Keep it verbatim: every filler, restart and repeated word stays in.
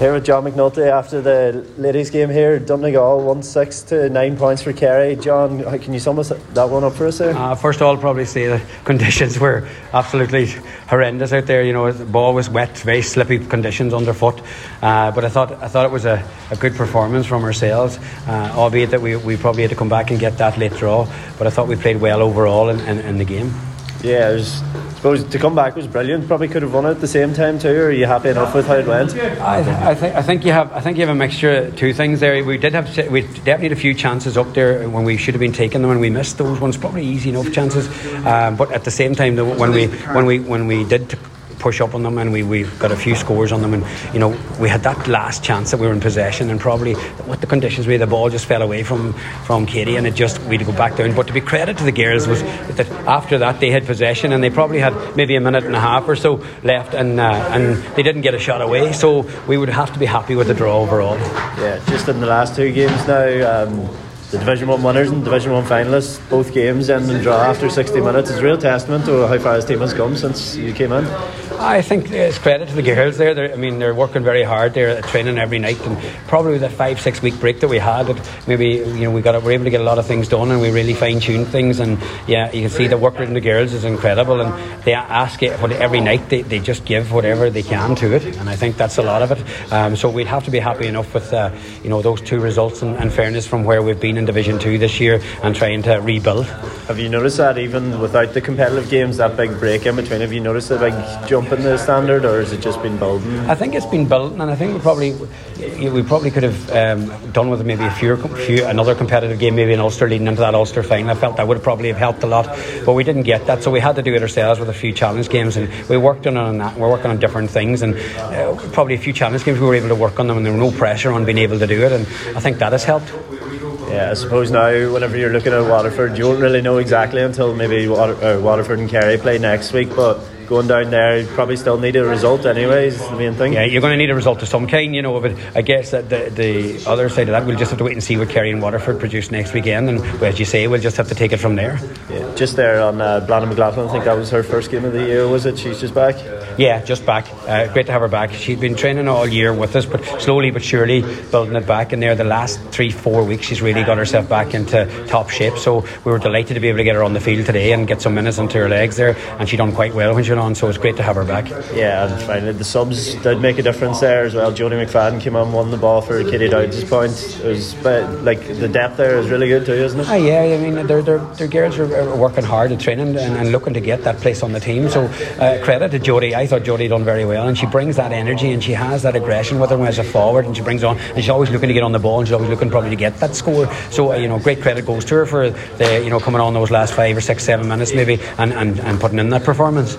Here with John McNulty after the ladies' game here. Donegal one six to nine points for Kerry. John, how can you sum us that one up for us there? Uh, first of all, I'll probably say the conditions were absolutely horrendous out there. You know, the ball was wet, very slippy conditions underfoot. Uh, but I thought I thought it was a, a good performance from ourselves, uh, albeit that we, we probably had to come back and get that late draw. But I thought we played well overall in, in, in the game. Yeah, it was, I suppose to come back was brilliant. Probably could have won it at the same time too. Or are you happy enough with how it went? I, th- I think I think you have I think you have a mixture of two things there. We did have we definitely had a few chances up there when we should have been taking them, and we missed those ones. Probably easy enough chances, um, but at the same time, though, when we when we when we did T- push up on them and we, we got a few scores on them, and you know we had that last chance that we were in possession, and probably with the conditions where the ball just fell away from from Katie, and it just we had to go back down. But to be credit to the girls was that after that they had possession, and they probably had maybe a minute and a half or so left, and uh, and they didn't get a shot away, so we would have to be happy with the draw overall. Yeah, just in the last two games now, um, the Division one winners and Division one finalists, both games end in draw after sixty minutes. It's a real testament to how far this team has come since you came in. I think it's credit to the girls there. They're, I mean, they're working very hard. They're training every night, and probably with that five, six week break that we had, that maybe you know we got we're able to get a lot of things done, and we really fine tuned things. And yeah, you can see the work in the girls is incredible, and they ask it every night. They, they just give whatever they can to it, and I think that's a lot of it. Um, so we'd have to be happy enough with uh, you know those two results, and, and fairness from where we've been in Division Two this year, and trying to rebuild. Have you noticed that even without the competitive games, that big break in between? Have you noticed a big jump in the standard, or has it just been building? I think it's been building, and I think we probably we probably could have um, done with maybe a few, few another competitive game, maybe in Ulster leading into that Ulster final. I felt that would have probably have helped a lot, but we didn't get that, so we had to do it ourselves with a few challenge games, and we worked on on that. We're working on different things, and uh, probably a few challenge games we were able to work on them, and there was no pressure on being able to do it, and I think that has helped. Yeah, I suppose now whenever you're looking at Waterford, you won't really know exactly until maybe Water, uh, Waterford and Kerry play next week, but going down there, you probably still need a result anyways, is the main thing. Yeah, you're going to need a result of some kind, you know, but I guess that the, the other side of that, we'll just have to wait and see what Kerry and Waterford produce next weekend, and as you say, we'll just have to take it from there. Yeah, just there on uh, Blanna McLaughlin, I think that was her first game of the year, was it? She's just back? Yeah, just back. Uh, great to have her back. She'd been training all year with us, but slowly but surely building it back, and there the last three, four weeks she's really got herself back into top shape, so we were delighted to be able to get her on the field today and get some minutes into her legs there, and she done quite well when she went on, so it's great to have her back. Yeah, and finally the subs did make a difference there as well. Jodie McFadden came on, won the ball for Katie Dowd's point. It was, but like the depth there is really good too, isn't it? Ah, yeah, I mean they're, they're, their girls are, are working hard at training and, and looking to get that place on the team, so uh, credit to Jodie. I thought Jodie done very well, and she brings that energy and she has that aggression with her as a forward, and she brings on, and she's always looking to get on the ball, and she's always looking probably to get that score, so uh, you know great credit goes to her for the, you know coming on those last five or six seven minutes maybe and, and, and putting in that performance.